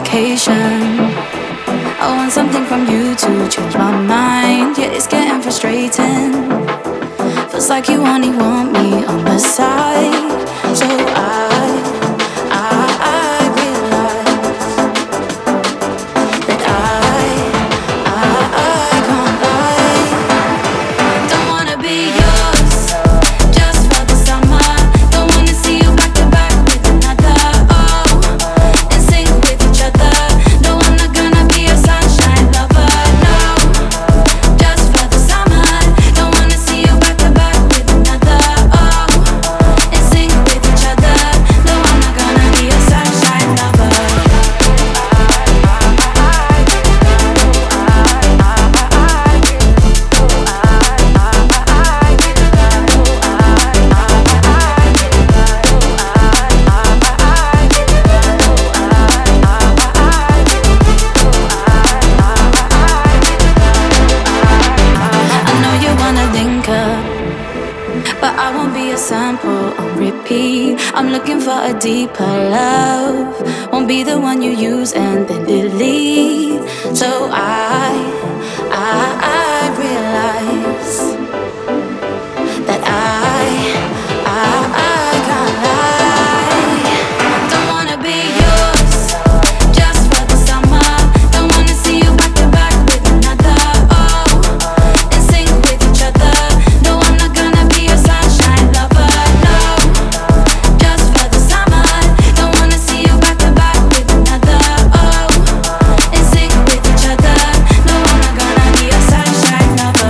vacation. I want something from you to change my mind. Yeah, it's getting frustrating. Feels like you only want me on the side. So I realize that I can't lie. Don't wanna be yours just for the summer. Don't wanna see you back to back with another. Oh, in sync with each other. No, I'm not gonna be a sunshine lover. No, just for the summer. Don't wanna see you back to back with another. Oh, in sync with each other. No, I'm not gonna be a sunshine lover. I know you wanna link up, but I won't be a sample on repeat. I'm looking for a deeper love. Won't be the one you use and then delete. So I realize that I can't lie. Don't wanna be yours just for the summer. Don't wanna see you back to back with another. Oh, in sync with each other. No, I'm not gonna be a sunshine lover. No, just for the summer. Don't wanna see you back to back with another. Oh, in sync with each other. No, I'm not gonna be a sunshine lover.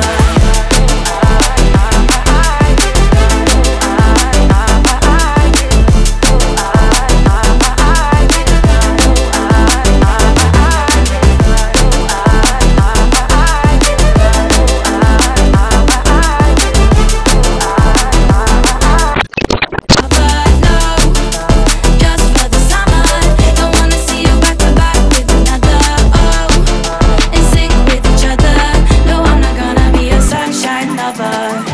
Just for the summer, don't wanna see you back to back with another. Oh, in sync with each other. No, I'm not gonna be a sunshine lover.